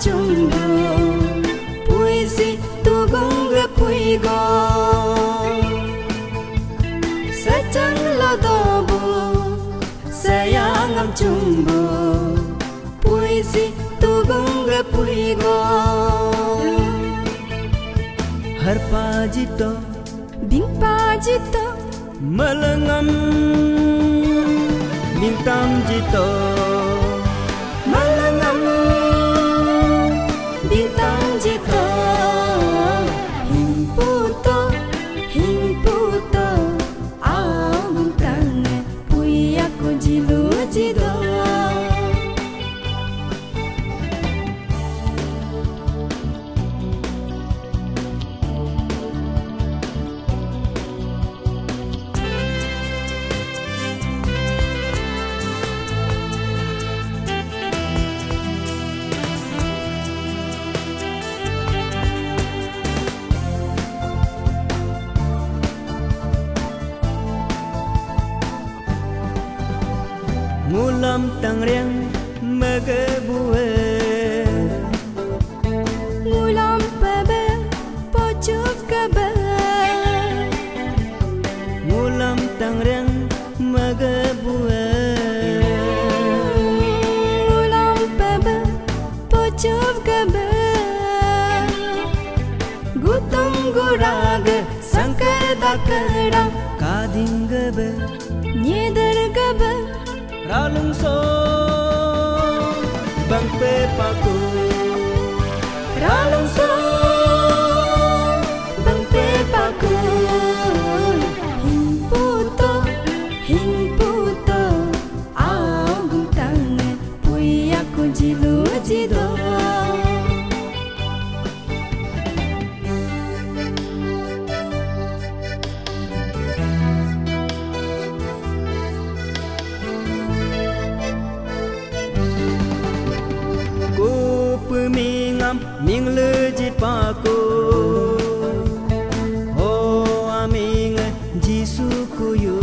cumbu puisi tugung puigo secang lodobu sayangam cumbu puisi tugung puigo harpa jito bingpa jito melengam bintang jito melengam bintang jito himputo awang tange pui aku jilu jido ngulam tangreng megebue ngulam pebe pocuk kebe ngulam tangreng megebue ngulam pebe pocuk kebe gutung guraga sangkar dakara kading gebe nyeder gebe ralung so bang pe paku ralung so bang pe paku himputo awang tange pui aku jilu jido mingam ming le jipaku ho aming jisu kuyu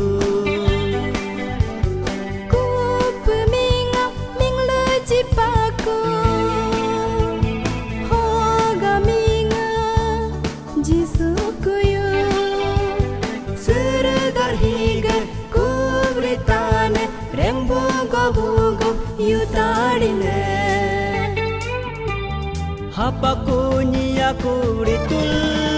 ku pemingam ming le jipaku ho gaminga jisu kuyu suradar higa kubritane rembo gobugo yutadine hapaku nyiaku ritul